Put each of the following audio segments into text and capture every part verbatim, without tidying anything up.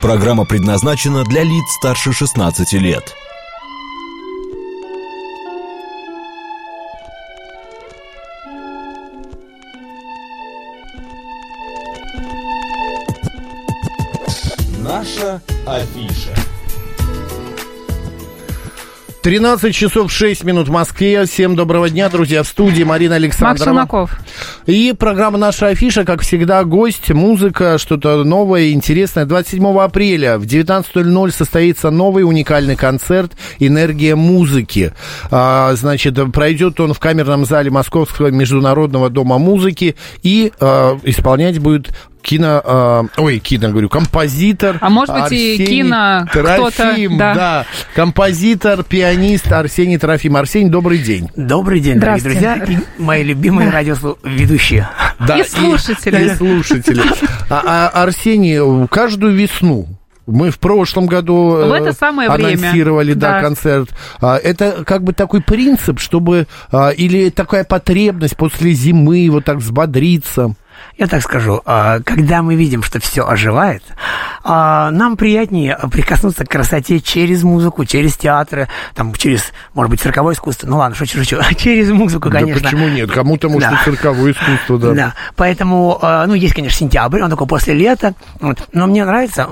Программа предназначена для лиц старше шестнадцати лет. Наша афиша. тринадцать часов шесть минут в Москве. Всем доброго дня, друзья. В студии Марина Александрова. Макс Шумаков. И программа «Наша афиша», как всегда, гость, музыка, что-то новое, интересное. двадцать седьмого апреля в девятнадцать ноль ноль состоится новый уникальный концерт «Энергия музыки». А, значит, пройдет он в камерном зале Московского международного дома музыки. И а, исполнять будет кино, э, ой, кино, говорю, композитор. А может быть Арсений и кино Трофим, да. да, композитор, пианист Арсений Трофим. Арсений, добрый день. Добрый день, дорогие друзья, и мои любимые радиоведущие. Да, и слушатели. И, и слушатели. А, а, Арсений, каждую весну мы в прошлом году в это самое анонсировали, время. да, Да. концерт. Это как бы такой принцип, чтобы, или такая потребность после зимы вот так взбодриться. Я так скажу, когда мы видим, что все оживает, нам приятнее прикоснуться к красоте через музыку, через театры, там, через, может быть, цирковое искусство. Ну ладно, шучу, шучу. Через музыку, конечно. Да почему нет? Кому-то, может, да. и цирковое искусство, да. Да, поэтому, ну, есть, конечно, сентябрь, он такой после лета, вот. Но мне нравится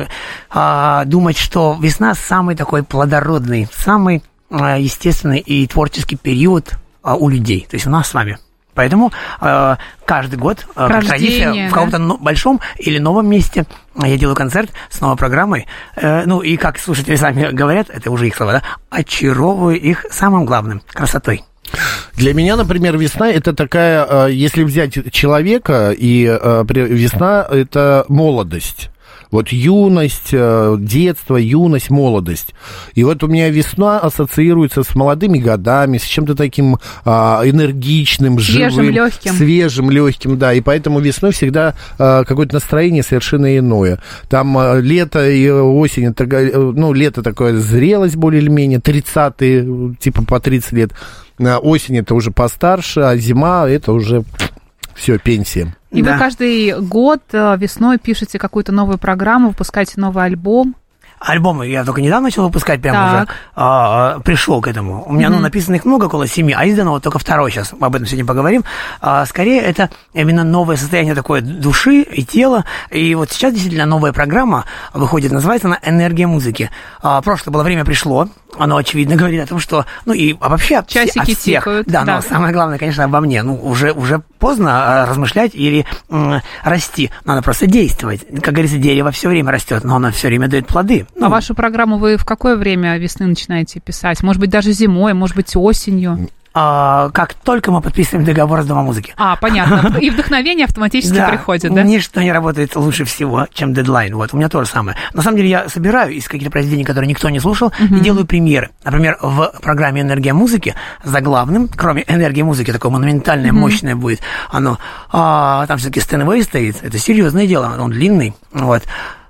думать, что весна самый такой плодородный, самый естественный и творческий период у людей, то есть у нас с вами. Поэтому э, каждый год, э, как традиция, в каком-то да? большом или новом месте я делаю концерт с новой программой. Э, ну, и как слушатели сами говорят, это уже их слова, да, очаровываю их самым главным – красотой. Для меня, например, весна – это такая, если взять человека, и весна – это молодость. Вот юность, детство, юность, молодость. И вот у меня весна ассоциируется с молодыми годами, с чем-то таким а, энергичным, свежим, живым, легким. свежим, легким, да. И поэтому весной всегда а, какое-то настроение совершенно иное. Там а, лето и осень, это, ну, лето такое зрелость более или менее, тридцатые, типа по тридцать лет. А, осень это уже постарше, а зима это уже все, пенсия. И да. вы каждый год весной пишете какую-то новую программу, выпускаете новый альбом. Альбомы я только недавно начал выпускать, прямо так. уже а, пришел к этому. У меня, mm-hmm. ну, написано их много, около семи, а издано вот только второй сейчас. Об этом сегодня поговорим. А, скорее, это именно новое состояние такое души и тела. И вот сейчас действительно новая программа выходит, называется она «Энергия музыки». А, прошлое было время пришло. Оно, очевидно, говорит о том, что... Ну, и вообще от, часики от всех. тикают. Да, да, но самое главное, конечно, обо мне. Ну, уже, уже поздно размышлять или м, расти. Надо просто действовать. Как говорится, дерево все время растет, но оно все время дает плоды. Ну, а вашу программу вы в какое время весны начинаете писать? Может быть, даже зимой, может быть, осенью? А, как только мы подписываем договор с Домом музыки. А, понятно. И вдохновение автоматически да, приходит, да? Ничто не работает лучше всего, чем дедлайн. Вот, у меня то же самое. На самом деле, я собираю из каких-то произведений, которые никто не слушал, uh-huh. и делаю премьеры. Например, в программе «Энергия музыки» заглавным, кроме «Энергии музыки», такое монументальное, uh-huh. мощное будет, оно, а, там все-таки Стэнвей стоит, это серьезное дело, он длинный, вот.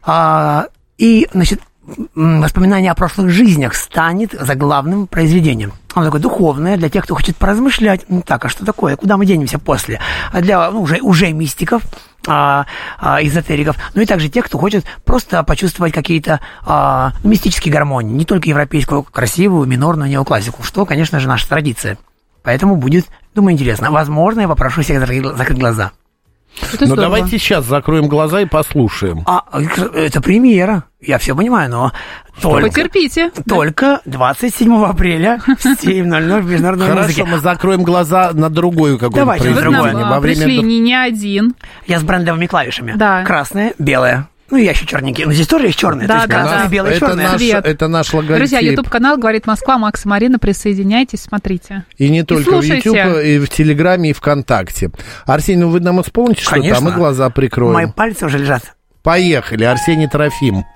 А, и, значит, воспоминание о прошлых жизнях станет заглавным произведением. Оно такое духовное для тех, кто хочет поразмышлять. Ну так, а что такое? Куда мы денемся после? А для ну, уже, уже мистиков, а, а, эзотериков, ну и также тех, кто хочет просто почувствовать какие-то а, мистические гармонии. Не только европейскую, красивую, минорную неоклассику, что, конечно же, наша традиция. Поэтому будет, думаю, интересно. Возможно, я попрошу всех закрыть глаза. Это ну, здорово. давайте сейчас закроем глаза и послушаем. А, это премьера, я все понимаю, но только... Потерпите. Только двадцать седьмого апреля в семь ноль ноль в Международной Хорошо, музыке. мы закроем глаза на другую какую-нибудь произведение. Вы пришли не, не один. Я с брендовыми клавишами. Да. Красная, белая. Ну, я еще черненький. Но здесь тоже есть черные. Да, то есть да, красная, да. белая, это черная. Наш, это наш логотип. Друзья, YouTube-канал «Говорит Москва», Макс и Марина, присоединяйтесь, смотрите. И не только и в YouTube, и в Телеграме, и ВКонтакте. Арсений, ну вы нам исполните что-то, а мы глаза прикроем. Мои пальцы уже лежат. Поехали, Арсений Трофим.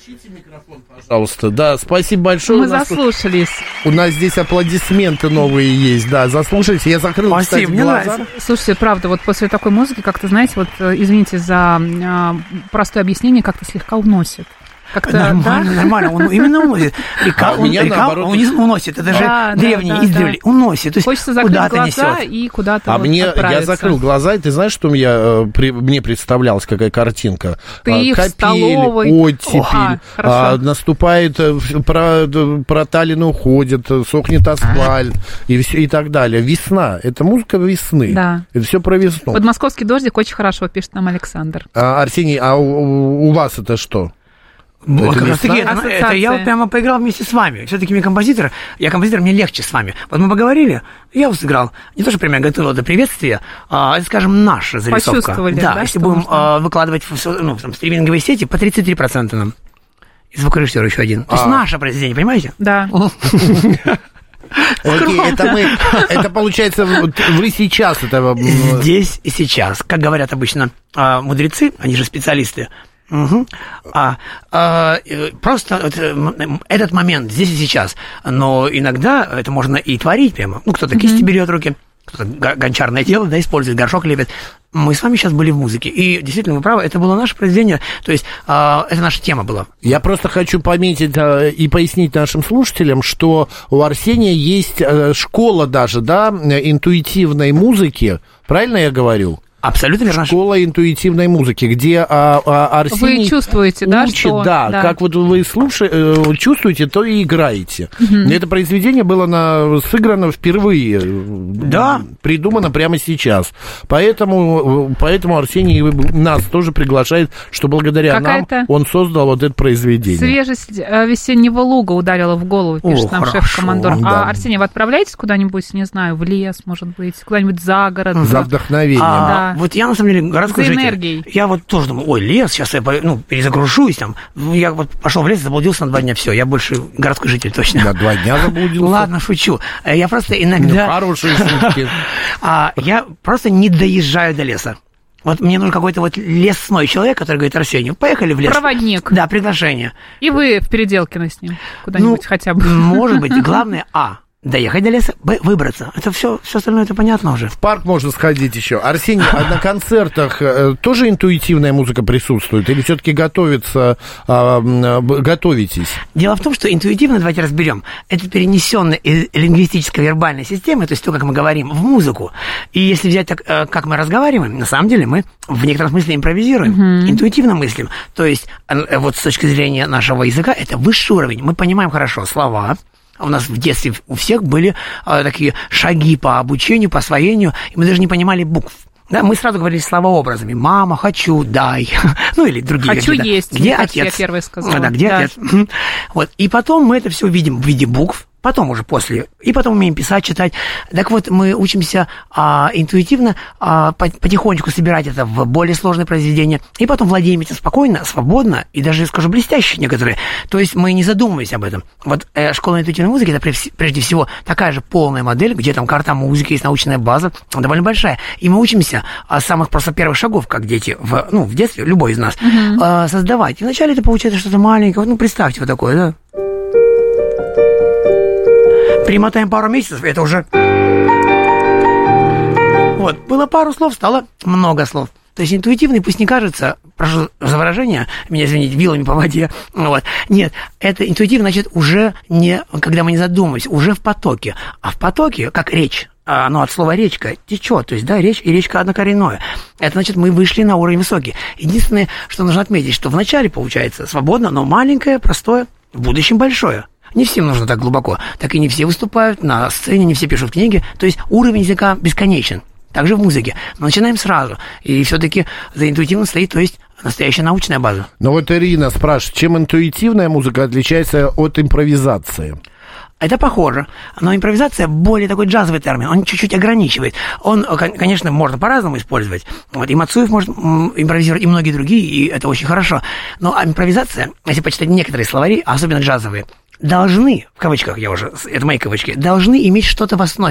Включите микрофон, пожалуйста. Да, спасибо большое. Мы у нас заслушались. Тут, у нас здесь аплодисменты новые есть. Да, заслушайте. Я закрыл, спасибо, кстати, мне глаза. нравится. Слушайте, правда, вот после такой музыки, как-то, знаете, вот, извините за а, простое объяснение, как-то слегка уносит. Как-то, нормально, да? нормально, он именно уносит. Река, А у он, меня река наоборот. он уносит, это же Да, да, древний, да, издревле, да. уносит, то есть Хочется закрыть куда-то глаза несет. и куда-то А вот мне, я отправиться. закрыл глаза, и ты знаешь, что мне, э, при, мне представлялась какая картинка? Ты А, в капель, столовой. оттепель, Ага, хорошо. а, наступает, э, про, проталины уходят, сохнет асфальт и, все, и так далее. Весна, это музыка весны. Да. Это все про весну. Подмосковский дождик очень хорошо, пишет нам Александр. А, Арсений, а у, у вас это что? Вот, Это как раз таки, весна? это, это Ассоциация. я вот прямо поиграл вместе с вами. Все-таки мне композитор, я композитор, мне легче с вами. Вот мы поговорили, я вот сыграл. Не то, что прямо я готовил это приветствие, а это, скажем, наша зарисовка. Почувствовали, да, да, если что будем нужно? а, выкладывать в, со- ну, там, стриминговые сети, по тридцать три процента нам. И звукорежиссер еще один. То есть А. наше произведение, понимаете? Да. Окей, это мы, это получается, вот вы сейчас это... м, Здесь и сейчас. Как говорят обычно а, мудрецы, они же специалисты, Мгм. А, а, э, просто вот, э, м, этот момент здесь и сейчас. Но иногда это можно и творить прямо. Ну, кто-то кисти берет в руки, кто-то га- гончарное дело, да, использует, горшок лепит. Мы с вами сейчас были в музыке. И действительно, вы правы, это было наше произведение. То есть а, это наша тема была. Я просто хочу пометить э, и пояснить нашим слушателям, что у Арсения есть э, школа даже, да, э, интуитивной музыки. Правильно я говорю? Абсолютно верно. Школа интуитивной музыки, где а, а, Арсений Вы чувствуете, да, учит, что... да, как вот вы слушаете, чувствуете, то и играете. Это произведение было на, сыграно впервые, Да. придумано прямо сейчас. Поэтому, поэтому Арсений нас тоже приглашает, что благодаря Какая-то нам он создал вот это произведение. Свежесть э, весеннего луга ударила в голову, пишет О, нам хорошо, шеф-командор. да. А, Арсений, вы отправляетесь куда-нибудь, не знаю, в лес, может быть, куда-нибудь за город? За вдохновением. А, Да. Вот я, на самом деле, городской За житель. энергией. Я вот тоже думаю, ой, лес, сейчас я ну, перезагружусь там. Я вот пошел в лес, заблудился на два дня, все, я больше городской житель точно. На два дня заблудился. Ладно, шучу. Я просто Ну, иногда... хорошие шутки. А, я просто не доезжаю до леса. Вот мне нужен какой-то вот лесной человек, который говорит: Арсений, поехали в лес. Проводник. Да, приглашение. И вы в Переделкино с ним куда-нибудь Ну, хотя бы. Может быть, главное, а, доехать до леса, б, выбраться. Это все, все остальное, это понятно уже. В парк можно сходить еще. Арсений, а на концертах э, тоже интуитивная музыка присутствует? Или все-таки готовится, а, м, готовитесь? Дело в том, что интуитивно, давайте разберем, это перенесенная из лингвистической вербальной системы, то есть то, как мы говорим, в музыку. И если взять так, э, как мы разговариваем, на самом деле мы в некотором смысле импровизируем, mm-hmm. интуитивно мыслим. То есть э, вот с точки зрения нашего языка это высший уровень. Мы понимаем хорошо слова. У нас в детстве у всех были э, такие шаги по обучению, по освоению, и мы даже не понимали букв. Да, мы сразу говорили словообразами: мама, хочу, дай. Ну, или другие. Хочу какие-то. есть. Где мне кажется, отец? Я первая сказала. Да, где Да. отец? Вот. И потом мы это все видим в виде букв, потом уже после, и потом умеем писать, читать. Так вот, мы учимся а, интуитивно а, по- потихонечку собирать это в более сложные произведения, и потом владеем этим спокойно, свободно, и даже, скажу, блестяще некоторые. То есть мы не задумываемся об этом. Вот э, школа интуитивной музыки — это прежде прежде всего такая же полная модель, где там карта музыки, есть научная база, довольно большая. И мы учимся а, с самых просто первых шагов, как дети, в, ну, в детстве, любой из нас, Мгм. а, создавать. И вначале это получается что-то маленькое, вот, ну, представьте вот такое, да? Примотаем пару месяцев, это уже... Вот, было пару слов, стало много слов. То есть интуитивный, пусть не кажется, прошу за выражение, меня извините, вилами по воде, вот. Нет, это интуитивно, значит, уже не, когда мы не задумываемся, уже в потоке. А в потоке, как речь, оно от слова речка, течет, то есть, да, речь, и речка однокоренное. Это значит, мы вышли на уровень высокий. Единственное, что нужно отметить, что вначале получается свободно, но маленькое, простое, в будущем большое. Не всем нужно так глубоко. Так и не все выступают на сцене, не все пишут книги. То есть уровень языка бесконечен. Также в музыке. Но начинаем сразу. И все-таки за интуитивно стоит, то есть настоящая научная база. Но вот Ирина спрашивает, чем интуитивная музыка отличается от импровизации? Это похоже, но импровизация более такой джазовый термин, он чуть-чуть ограничивает. Он, конечно, можно по-разному использовать. Вот, и Мацуев может импровизировать, и многие другие, и это очень хорошо. Но импровизация, если почитать некоторые словари, особенно джазовые, должны, в кавычках я уже, это мои кавычки, должны иметь что-то в основе.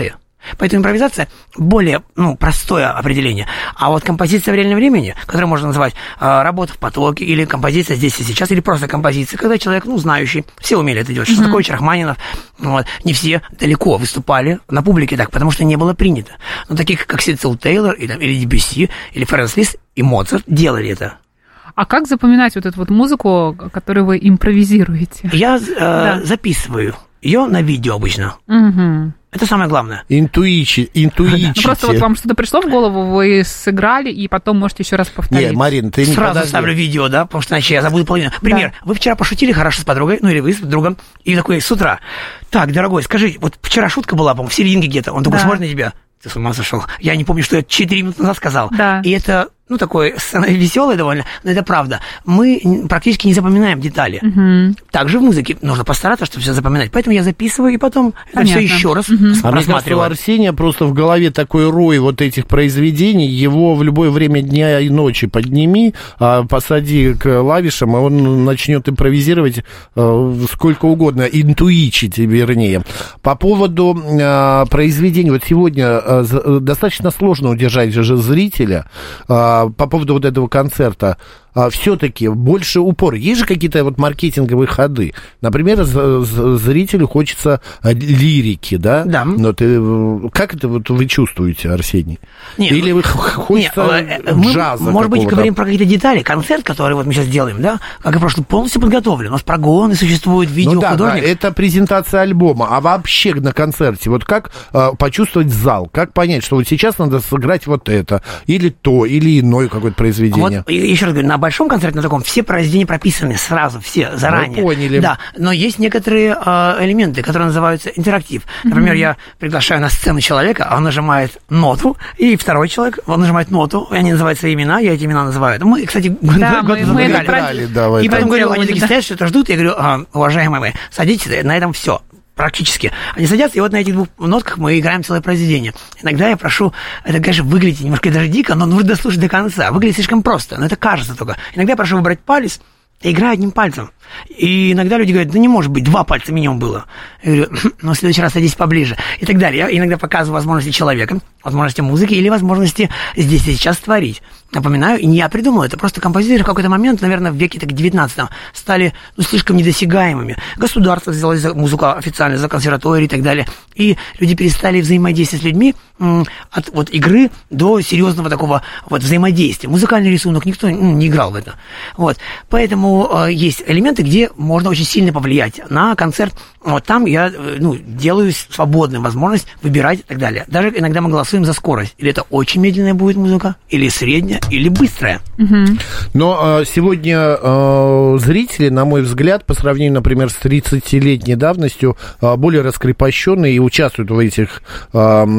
Поэтому импровизация более, ну, простое определение. А вот композиция в реальном времени, которую можно называть э, работа в потоке, или композиция здесь и сейчас, или просто композиция, когда человек, ну, знающий, все умели это делать. Шостакович, mm-hmm. Рахманинов, вот, не все далеко выступали на публике так, потому что не было принято. Но таких, как Сицил Тейлор, или, или Дебюсси, или Ференс Лист и Моцарт делали это. А как запоминать вот эту вот музыку, которую вы импровизируете? Я э, да. записываю ее на видео обычно. Угу. Это самое главное. Интуичи, интуичите. Ну, просто вот вам что-то пришло в голову, вы сыграли, и потом можете еще раз повторить. Нет, Марин, ты не Сразу подожди. ставлю видео, да, потому что иначе я забуду половину. Пример. Да. Вы вчера пошутили хорошо с подругой, ну или вы с другом, и такой с утра. Так, дорогой, скажи, вот вчера шутка была, по-моему, в серединке где-то. Он такой да. смотрит на тебя. Ты с ума сошел. Я не помню, что я четыре минуты назад сказал. Да. И это, ну, такое веселое довольно, но это правда. Мы практически не запоминаем детали. Угу. Также в музыке нужно постараться, чтобы все запоминать. Поэтому я записываю, и потом Понятно. это все еще раз угу. рассматриваю. А мне кажется, у Арсения просто в голове такой рой вот этих произведений. Его в любое время дня и ночи подними, посади к клавишам, и он начнет импровизировать сколько угодно, интуичить, вернее. По поводу произведений, вот сегодня достаточно сложно удержать же зрителя. По поводу вот этого концерта. Все-таки больше упор. Есть же какие-то вот маркетинговые ходы. Например, зрителю хочется лирики, да? Да. Но ты, как это вот вы чувствуете, Арсений? Нет, Или вы хочется нет, джаза? Мы, может быть, говорим про какие-то детали. Концерт, который вот мы сейчас делаем, да, как и прошлый, полностью подготовлен. У нас прогоны существуют, видео, ну, да, художник. Да, это презентация альбома. А вообще на концерте, вот как э, почувствовать зал? Как понять, что вот сейчас надо сыграть вот это, или то, или иное какое-то произведение? Вот, еще раз говорю, на большом концерте, на таком, все произведения прописаны сразу, все, заранее. Мы поняли. Да, но есть некоторые э, элементы, которые называются интерактив. Например, mm-hmm. я приглашаю на сцену человека, а он нажимает ноту, и второй человек, он нажимает ноту, и они называют свои имена, я эти имена называю. Мы, кстати, да, год мы, мы играли. Да, и потом говорю, делали, они такие да. стоят, что-то ждут, я говорю, а, уважаемые мои, садитесь, на этом все. Практически. Они садятся, и вот на этих двух нотках мы играем целое произведение. Иногда я прошу, это, конечно, выглядит немножко даже дико, но нужно дослушать до конца. Выглядит слишком просто, но это кажется только. Иногда я прошу выбрать палец и играю одним пальцем. И иногда люди говорят, да не может быть, два пальца минимум было. Я говорю, ну, в следующий раз садись поближе. И так далее. Я иногда показываю возможности человека, возможности музыки или возможности здесь и сейчас творить. Напоминаю, и не я придумал это, просто композиторы в какой-то момент, наверное, в веке так девятнадцатом стали, ну, слишком недосягаемыми. Государство взялось за музыку официально, за консерватории и так далее. И люди перестали взаимодействовать с людьми м, от вот игры до серьезного такого вот взаимодействия. Музыкальный рисунок, никто ну, не играл в это. Вот. Поэтому э, есть элементы, где можно очень сильно повлиять на концерт. Вот там я ну, делаю свободную возможность выбирать и так далее. Даже иногда мы голосуем за скорость. Или это очень медленная будет музыка, или средняя, или быстрая. Угу. Но э, сегодня э, зрители, на мой взгляд, по сравнению, например, с тридцатилетней давностью, э, более раскрепощенные и участвуют в этих э,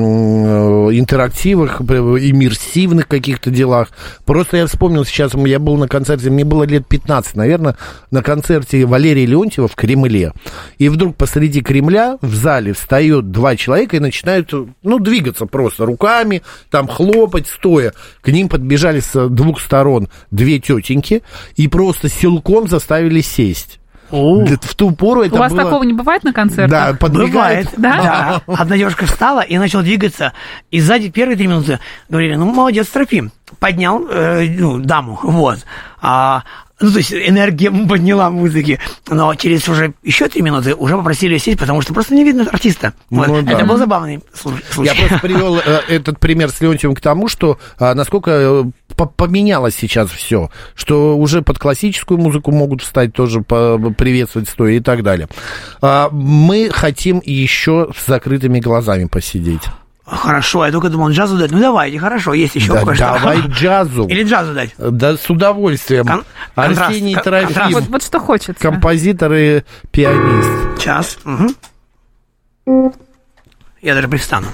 интерактивах, иммерсивных каких-то делах. Просто я вспомнил сейчас, я был на концерте, мне было лет пятнадцать, наверное, на концерте Валерия Леонтьева в Кремле. И вдруг посреди Кремля в зале встает два человека и начинают, ну, двигаться просто руками, там хлопать, стоя. К ним подбежали с двух сторон две тетеньки и просто силком заставили сесть. О. В ту пору это У вас было... такого не бывает на концертах? Да, подбегает. Да? Да. Одна девушка встала и начала двигаться. И сзади первые три минуты говорили, ну, молодец, Трофим. Поднял э, ну, даму, вот. А, ну, то есть энергия подняла музыки. Но через уже еще три минуты уже попросили сесть, потому что просто не видно артиста. Вот. Ну, да. Это был забавный случай. Я просто привел э, этот пример с Леонтьевым к тому, что э, насколько э, поменялось сейчас все, что уже под классическую музыку могут встать тоже приветствовать стоя и так далее. А, мы хотим еще с закрытыми глазами посидеть. Хорошо, я только думал джазу дать. Ну, давайте, хорошо, есть еще да, кое-что. Давай джазу. Или джазу дать. Да, с удовольствием. Кон- Арсений контраст, Трофим. Вот, вот что хочется. Композитор и пианист. Сейчас. Угу. Я даже пристану.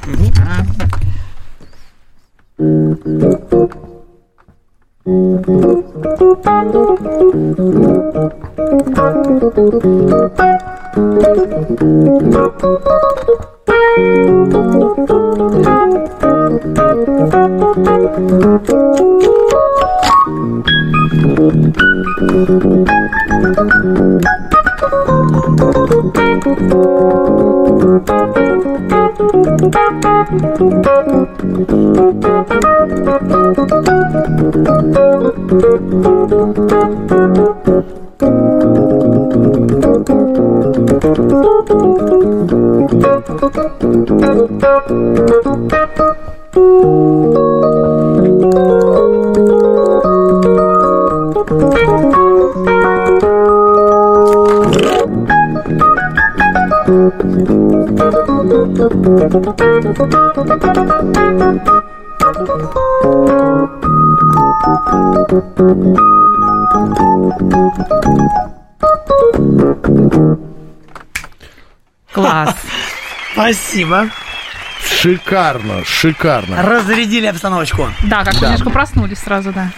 Класс. Спасибо. Шикарно, шикарно. Разрядили обстановочку. Да, как Да. немножко проснулись сразу, да.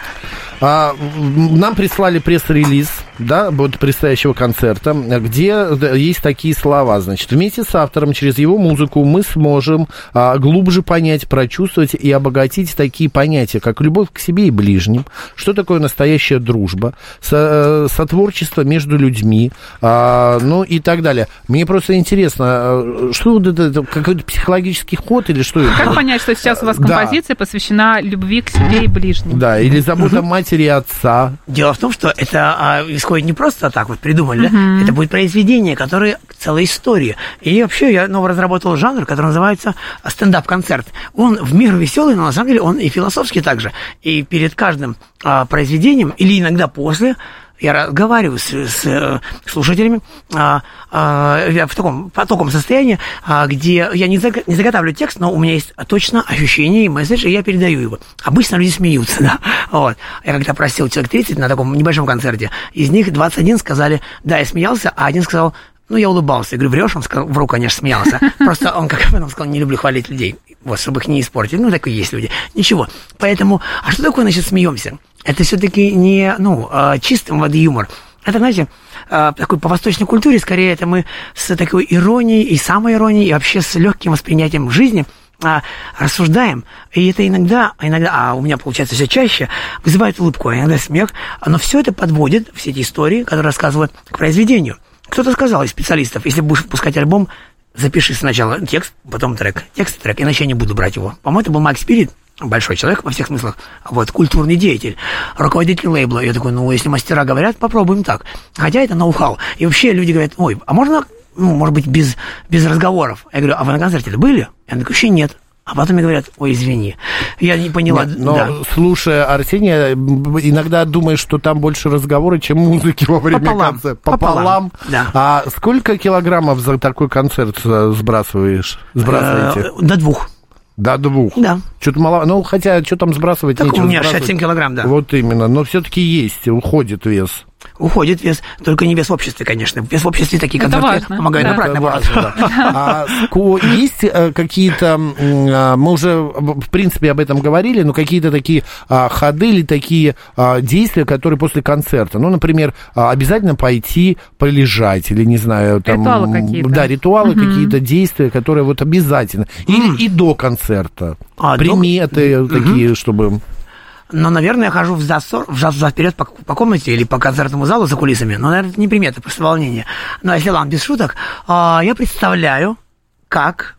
А, нам прислали пресс-релиз, да, вот предстоящего концерта, где есть такие слова, значит, вместе с автором через его музыку мы сможем а, глубже понять, прочувствовать и обогатить такие понятия, как любовь к себе и ближним, что такое настоящая дружба, со, сотворчество между людьми, а, ну и так далее. Мне просто интересно, что вот это, это какой-то психологический ход или что это? Как понять, что сейчас у вас Да. композиция посвящена любви к себе и ближним? Да, или забота матери и отца. Дело в том, что это а, исходит не просто так вот придумали, да? Это будет произведение, которое целая история. И вообще я ну, разработал жанр, который называется стендап-концерт. Он в меру веселый, но на самом деле он и философский также. И перед каждым а, произведением, или иногда после, я разговариваю с, с слушателями а, а, я в таком потоком состоянии, а, где я не, заг, не заготавливаю текст, но у меня есть точно ощущение и месседж, и я передаю его. Обычно люди смеются, да. Вот. Я когда просил человек тридцать на таком небольшом концерте, из них двадцать один сказали, да, я смеялся, а один сказал, ну, я улыбался. Я говорю, врешь? Он сказал, вру, конечно, смеялся. Просто он, как потом сказал, не люблю хвалить людей, вот, чтобы их не испортить. Ну, так и есть люди. Ничего. Поэтому, а что такое, значит, смеемся? Это все-таки не, ну, чистым воды юмор. Это, знаете, такой по восточной культуре, скорее, это мы с такой иронией и самоиронией, и вообще с легким восприятием жизни рассуждаем. И это иногда, иногда, а у меня получается все чаще, вызывает улыбку, а иногда смех. Но все это подводит, все эти истории, которые рассказывают, к произведению. Кто-то сказал из специалистов, если будешь выпускать альбом, запиши сначала текст, потом трек. Текст, трек, иначе я не буду брать его. По-моему, это был Майк Спирит, большой человек во всех смыслах, вот, культурный деятель, руководитель лейбла. Я такой, ну, если мастера говорят, попробуем так. Хотя это ноу-хау. И вообще люди говорят, ой, а можно, ну, может быть, без, без разговоров? Я говорю, а вы на концерте были? Я такой, вообще нет. А потом мне говорят, ой, извини, я не поняла. Нет, но, да. слушая Арсения, иногда думаешь, что там больше разговора, чем музыки во время Пополам. концерта. Пополам. Пополам. Да. А сколько килограммов за такой концерт сбрасываешь? Сбрасываете? Э, До двух. До двух? Да. Что-то мало. Ну, хотя, что там сбрасывать, Так нечего у меня сбрасывать. шестьдесят семь килограмм, да. Вот именно. Но все-таки есть, уходит вес. Уходит вес, только не вес в обществе, конечно. Вес в обществе такие Это концерты важно, помогают да. набрать, Это наоборот. важно, да. А ско- есть э, какие-то, м, а, мы уже, в принципе, об этом говорили, но какие-то такие а, ходы или такие а, действия, которые после концерта, ну, например, а, обязательно пойти полежать, или, не знаю, там... Ритуалы какие-то. Да, ритуалы, Мгм. какие-то действия, которые вот обязательно. Или и до концерта. А, до- Приметы такие, чтобы... Но, наверное, я хожу взад-вперед взад вперед по, по комнате или по концертному залу за кулисами. Но, наверное, это не примета, просто волнение. Но если ладно, без шуток, а, я представляю, как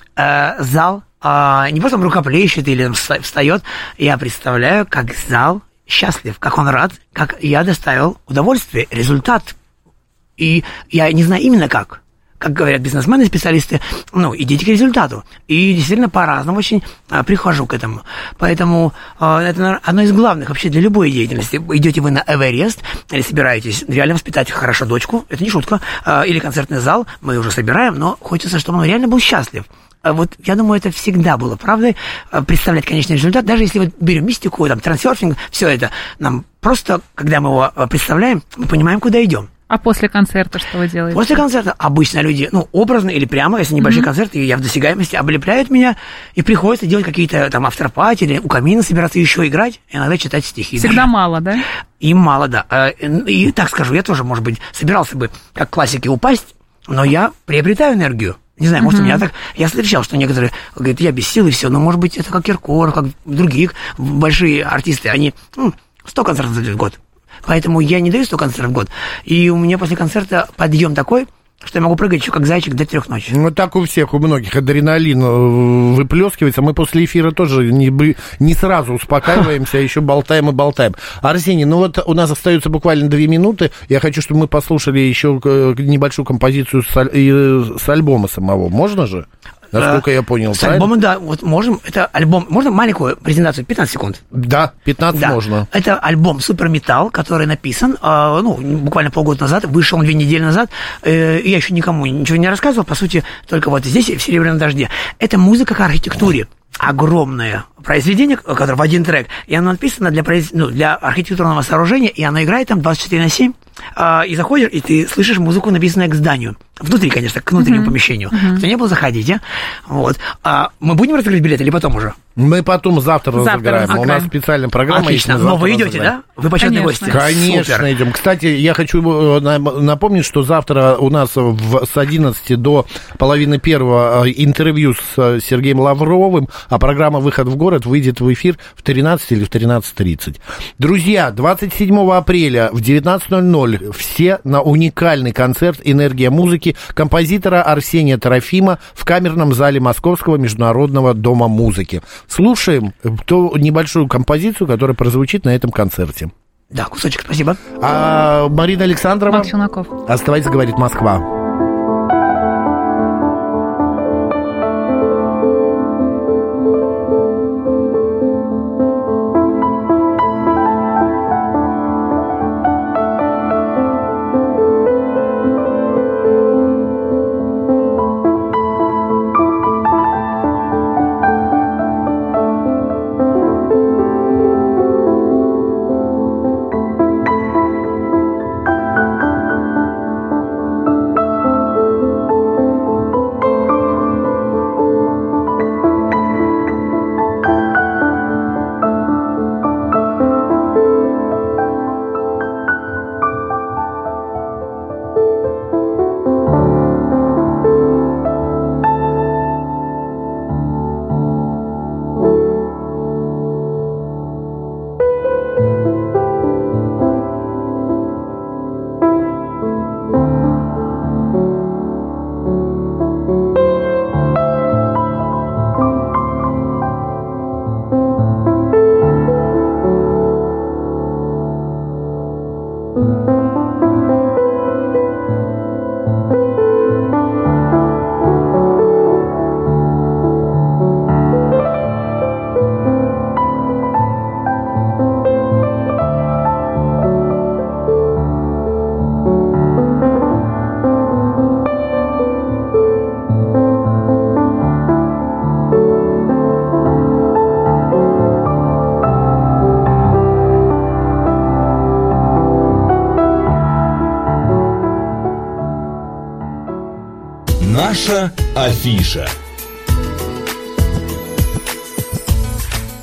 э, зал а, не просто там рукоплещет или там вста- встает, я представляю, как зал счастлив, как он рад, как я доставил удовольствие, результат. И я не знаю именно как. Как говорят бизнесмены, специалисты, ну, идите к результату. И действительно по-разному очень а, прихожу к этому. Поэтому а, это, наверное, одно из главных вообще для любой деятельности. Идете вы на Эверест или собираетесь реально воспитать хорошо дочку, это не шутка, а, или концертный зал, мы уже собираем, но хочется, чтобы он реально был счастлив. А вот я думаю, это всегда было правдой, а, представлять конечный результат, даже если вот берем мистику, там, трансерфинг, все это, нам просто, когда мы его а, представляем, мы понимаем, куда идем. А после концерта что вы делаете? После концерта обычно люди, ну, образно или прямо, если небольшие mm-hmm. концерты, я в досягаемости, облепляют меня, и приходится делать какие-то там автор-пати, или у камина собираться еще играть, и иногда читать стихи. Всегда даже. мало, да? Им мало, да. И так скажу, я тоже, может быть, собирался бы, как классики, упасть, но я приобретаю энергию. Не знаю, может, mm-hmm. у меня так... Я встречал, что некоторые говорят, я без сил и все, но, может быть, это как Киркоров, как других большие артисты, они ну, сто концертов дают в год. Поэтому я не даю сто концертов в год. И у меня после концерта подъем такой, что я могу прыгать еще как зайчик до трех ночи. Ну, так у всех, у многих адреналин выплескивается. Мы после эфира тоже не, бы, не сразу успокаиваемся, а еще болтаем и болтаем. Арсений, ну вот у нас остается буквально две минуты. Я хочу, чтобы мы послушали еще небольшую композицию с, с альбома самого. Можно же? Насколько я понял, с альбома, да, вот можем, это альбом, можно маленькую презентацию, пятнадцать секунд? Да, пятнадцать да. можно. Это альбом Супер Металл, который написан, э, ну, буквально полгода назад, вышел он две недели назад, э, я еще никому ничего не рассказывал, по сути, только вот здесь, в «Серебряном дожде». Это музыка к архитектуре. Огромное произведение, которое в один трек, и оно написано для, ну, для архитектурного сооружения, и оно играет там двадцать четыре на семь, э, и заходишь, и ты слышишь музыку, написанную к зданию. Внутри, конечно, к внутреннему uh-huh. помещению. Uh-huh. Кто не был, заходите. Вот. А мы будем разыгрывать билеты или потом уже? Мы потом завтра, завтра разыграем. разыграем. У нас специальная программа. Отлично. Есть, но вы идете, да? Вы почетные гости. Конечно, Супер. идем. Кстати, я хочу напомнить, что завтра у нас в, с одиннадцати до половины первого интервью с Сергеем Лавровым, а программа «Выход в город» выйдет в эфир в тринадцать или в тринадцать тридцать. Друзья, двадцать седьмого апреля в девятнадцать ноль ноль все на уникальный концерт «Энергия музыки» композитора Арсения Трофима в камерном зале Московского международного дома музыки. Слушаем ту небольшую композицию, которая прозвучит на этом концерте. Да, кусочек, спасибо. А Марина Александрова. Макс Челноков. Оставайтесь, говорит Москва. Наша афиша.